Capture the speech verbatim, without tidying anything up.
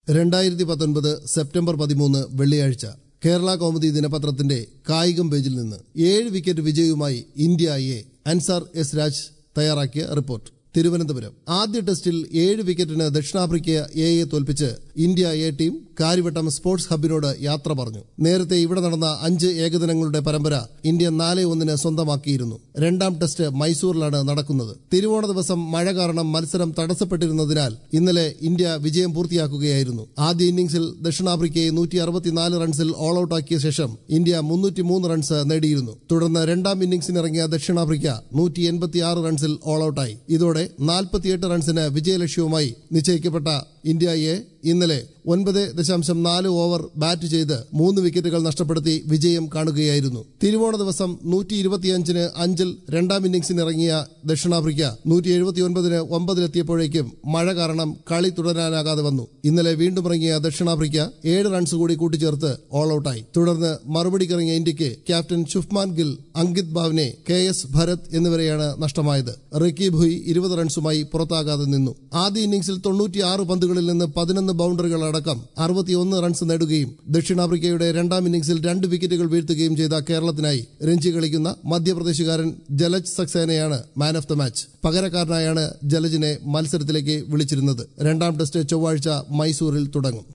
രണ്ടായിരത്തി പത്തൊൻപത് സെപ്റ്റംബർ പതിമൂന്ന് വെള്ളിയാഴ്ച കേരള കൗമുദി ദിനപത്രത്തിന്റെ കായികം പേജിൽ നിന്ന് ഏഴ് വിക്കറ്റ് വിജയവുമായി India A. Ansar S Raj തയ്യാറാക്കിയ റിപ്പോർട്ട്. തിരുവനന്തപുരം ആദ്യ ടെസ്റ്റിൽ ഏഴ് വിക്കറ്റിന് ദക്ഷിണാഫ്രിക്ക എയെ തോൽപ്പിച്ച് India A team Karyavattom sports ഹബിനോട് യാത്ര പറഞ്ഞു. നേരത്തെ ഇവിടെ നടന്ന അഞ്ച് ഏകദിനങ്ങളുടെ പരമ്പര ഇന്ത്യ നാല് ഒന്നിന് സ്വന്തമാക്കിയിരുന്നു. രണ്ടാം ടെസ്റ്റ് മൈസൂറിലാണ് നടക്കുന്നത്. തിരുവോണ ദിവസം മഴ കാരണം മത്സരം തടസ്സപ്പെട്ടിരുന്നതിനാൽ ഇന്നലെ ഇന്ത്യ വിജയം പൂർത്തിയാക്കുകയായിരുന്നു. ആദ്യ ഇന്നിംഗ്സിൽ ദക്ഷിണാഫ്രിക്കയെ നൂറ്റി അറുപത്തിനാല് റൺസിൽ ഓൾ ഔട്ടാക്കിയ ശേഷം ഇന്ത്യ മുന്നൂറ്റി മൂന്ന് റൺസ് നേടിയിരുന്നു. തുടർന്ന് രണ്ടാം ഇന്നിംഗ്സിനിറങ്ങിയ ദക്ഷിണാഫ്രിക്ക നൂറ്റി എൺപത്തിയാറ് റൺസിൽ ഓൾ ഔട്ടായി. ഇതോടെ നാൽപ്പത്തിയെട്ട് റൺസിന് വിജയലക്ഷ്യവുമായി നിശ്ചയിക്കപ്പെട്ട ഇന്ത്യ എ ഇന്നലെ ഒൻപത് ദശാംശം നാല് ഓവർ ബാറ്റ് ചെയ്ത് മൂന്ന് വിക്കറ്റുകൾ നഷ്ടപ്പെടുത്തി വിജയം കാണുകയായിരുന്നു. തിരുവോണ ദിവസം നൂറ്റി ഇരുപത്തിയഞ്ചിന് അഞ്ചിൽ രണ്ടാം ഇന്നിംഗ്സിനിറങ്ങിയ ദക്ഷിണാഫ്രിക്ക നൂറ്റി എഴുപത്തിയൊൻപതിന് ഒമ്പതിലെത്തിയപ്പോഴേക്കും മഴ കാരണം കളി തുടരാനാകാതെ വന്നു. ഇന്നലെ വീണ്ടും ഇറങ്ങിയ ദക്ഷിണാഫ്രിക്ക ഏഴ് റൺസ് കൂടി കൂട്ടിച്ചേർത്ത് ഓൾ ഔട്ടായി. തുടർന്ന് മറുപടിക്കിറങ്ങിയ ഇന്ത്യക്ക് captain Shubman Gill, Ankit Bawne, K S Bharat എന്നിവരെയാണ് നഷ്ടമായത്. റിക്കി ഭുയ് ഇരുപത് റൺസുമായി പുറത്താകാതെ നിന്നു. ആദ്യ ഇന്നിംഗ്സിൽ തൊണ്ണൂറ്റിയാറ് പന്തുകളിൽ നിന്ന് പതിനൊന്ന് ബൌണ്ടറികൾ അടക്കം അറുപത്തിയൊന്ന് റൺസ് നേടുകയും ദക്ഷിണാഫ്രിക്കയുടെ രണ്ടാം ഇന്നിംഗ്സിൽ രണ്ട് വിക്കറ്റുകൾ വീഴ്ത്തുകയും ചെയ്ത കേരളത്തിനായി രഞ്ജി കളിക്കുന്ന മധ്യപ്രദേശുകാരൻ ജലജ് സക്സേനയാണ് മാൻ ഓഫ് ദ മാച്ച്. പകരക്കാരനായാണ് ജലജിനെ മത്സരത്തിലേക്ക് വിളിച്ചിരുന്നത്. രണ്ടാം ടെസ്റ്റ് ചൊവ്വാഴ്ച മൈസൂരിൽ തുടങ്ങും.